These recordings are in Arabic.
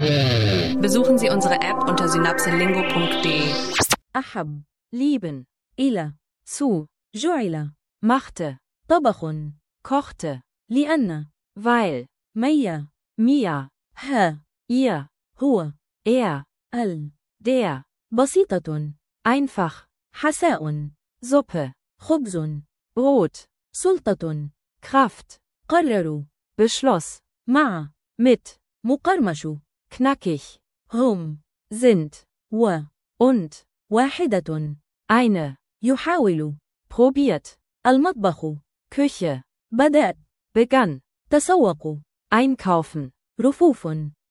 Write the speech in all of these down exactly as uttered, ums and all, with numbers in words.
Besuchen Sie unsere App unter synapselingo punkt de. أحب lieben إلى zu جعل machte طبخ kochte لأن weil ميا ميا ها ihr هو er ال der بسيطة einfach حساء Suppe خبز Brot سلطة Kraft قرروا beschloss مع mit مقرمش knackig هم sind و und واحدة eine يحاول probiert المطبخ Küche بدأت begann تسوق einkaufen رفوف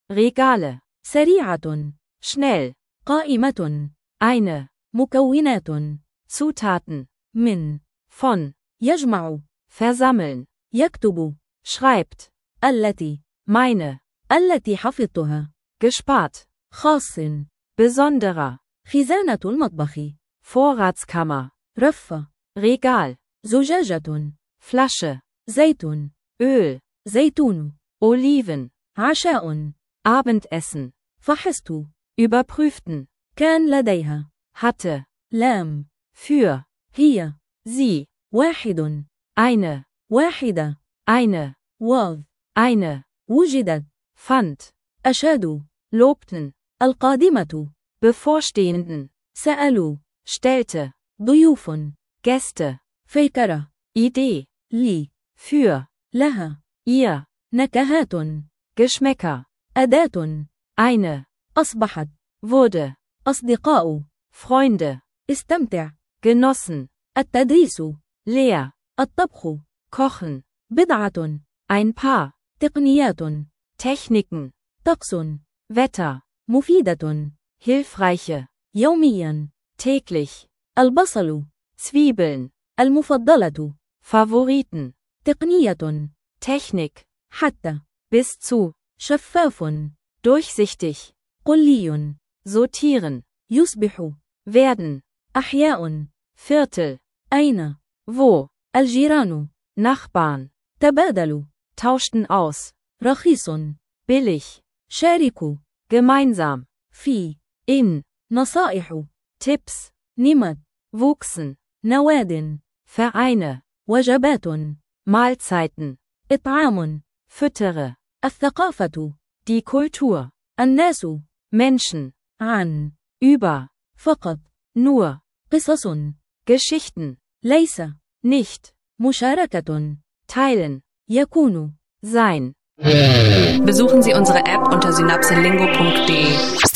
Regale سريعة schnell قائمة eine مكونات Zutaten من von يجمع versammeln يكتب schreibt التي meine التي حفظتها gespart خاص besonderer خزانة المطبخ Vorratskammer رف Regal زجاجة Flasche زيت Öl زيتون Oliven عشاء Abendessen فحصت überprüften كان لديها hatte لام für هي sie واحد eine واحدة eine واض eine وجدت fand أشادوا lobten القادمة bevorstehenden سألوا stellte ضيوف Gäste فكرة Idee لي für لها ihr نكهات Geschmäcker أداة eine أصبحت wurde أصدقاء Freunde استمتع genossen التدريس leer الطبخ kochen بضعة ein paar تقنيات Techniken طقس Wetter مفيدة hilfreiche يوميا täglich البصل Zwiebeln المفضلة Favoriten تقنية Technik حتى bis zu شفاف durchsichtig قلي sortieren يصبح werden أحياء Viertel أين wo الجيران Nachbarn تبادلوا tauschten aus رخيص billig شاركوا gemeinsam في in نصائح Tipps نمت wuchsen نواد Vereine وجبات Mahlzeiten إطعام füttere الثقافة die Kultur الناس Menschen عن über فقط nur قصص Geschichten ليس nicht مشاركة teilen يكون sein. Besuchen Sie unsere App unter synapselingo punkt de.